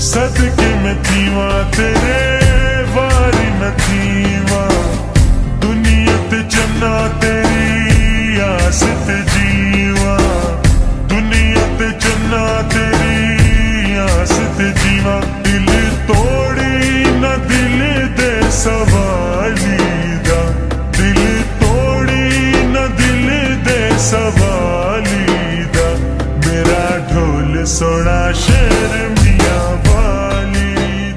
सदके में थीवा तेरे वारी न थीवा दुनिया ते चन्ना तेरी आस ते जीवा दुनिया ते चन्ना तेरी आस ते जीवा दिल तोड़ी न दिल दे सवाली दा दिल तोड़ी न दिल दे सवाली दा मेरा ढोल सोना शेर